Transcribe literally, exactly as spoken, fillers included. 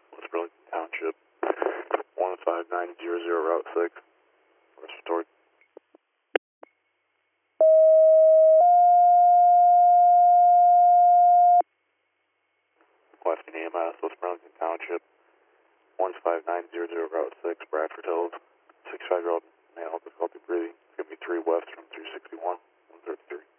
West Burlington Township, one five nine zero zero, Route six, respiratory. Western E M S, West Burlington Township, one five nine zero zero, Route six, Bradford Hills, sixty-five-year-old male, difficulty breathing, give me three west from three sixty-one, one thirty-three.